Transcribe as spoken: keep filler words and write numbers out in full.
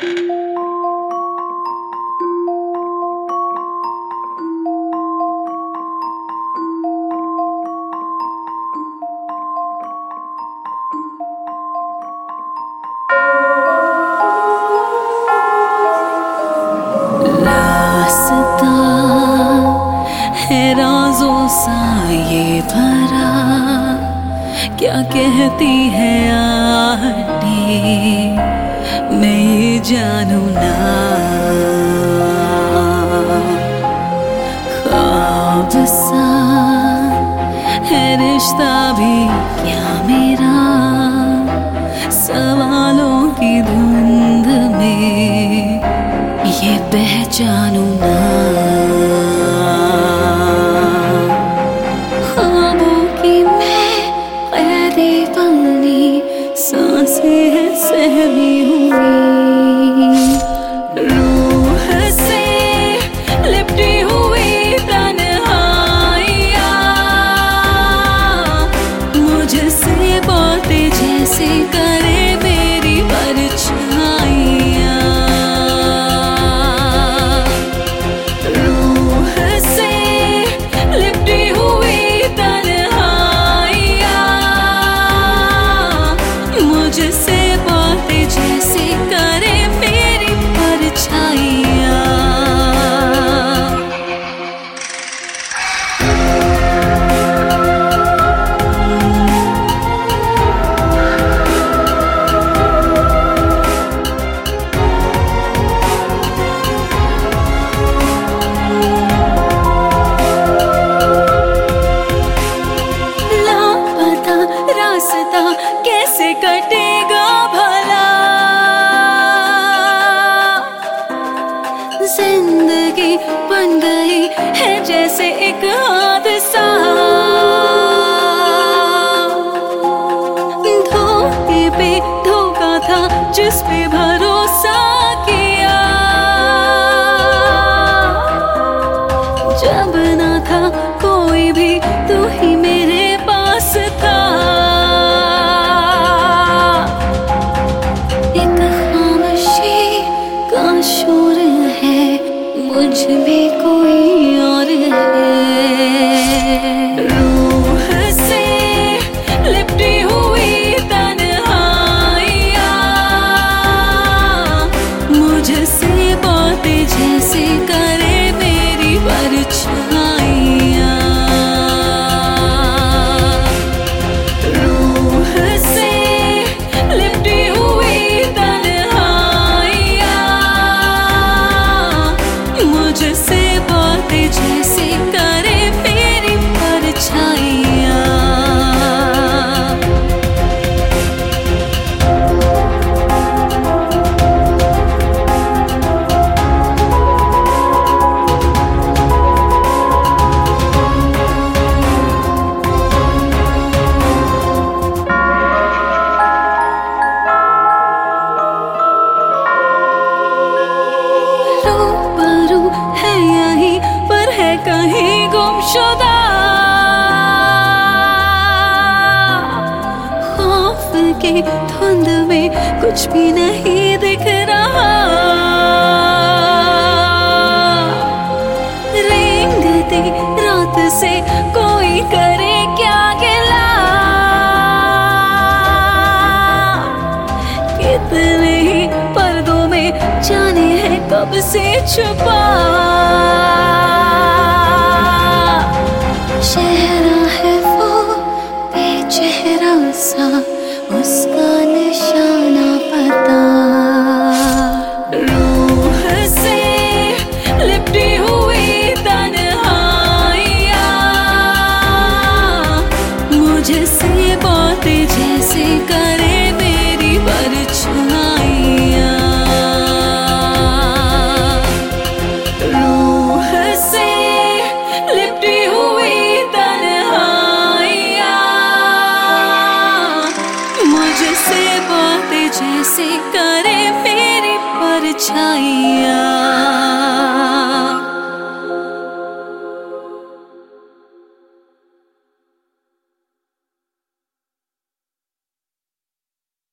राज़ों सा ये भरा, क्या कहती है आने, मैं ये जानूं ना। ख्वाब सा है रिश्ता भी क्या मेरा, सवालों की धुंध में ये पहचानूं ना। सांसें है सहमी हुई, रूह से लिपटी हुई तन्हाइयाँ, मुझसे बातें जैसे करे मेरी परछाइयाँ। रूह से लिपटी हुई तन्हाइयाँ, मुझसे बातें जैसे करे मेरी परछाइयाँ। लापता रास्ता कैसे कटेगा भला, जिंदगी बन गई है जैसे एक हादसा। धोखे पे धोखा था जिस पे भरोसा किया, जब ना था कोई भी तू ही मेरे पास था। एक खामोशी का शोर है, मुझ में कोई और है। रूह से लिपटी हुई तन्हाइयाँ, मुझसे बातें जैसे करे मेरी परछाइयाँ। रूह से लिपटी हुई तन्हाइयाँ, मुझसे बातें जैसे करे मेरी परछाइयाँ। रूबरू है यहीं पर है कहीं गुमशुदा, खौफ के धुंध में कुछ भी नहीं दिख रहा। रेंगती रात से कोई करे क्या गिला, कितने ही पर्दों में जाने है कब से छुपा। चेहरा है वो बेचेहरा सा, उसका निशाना पता। रूह से लिपटी हुई तन्हाइयाँ, मुझसे बातें जैसे करे मेरी परछाइयाँ। रूह से लिपटी हुई तन्हाइयाँ, मुझसे बातें जैसे करे मेरी परछाइयाँ।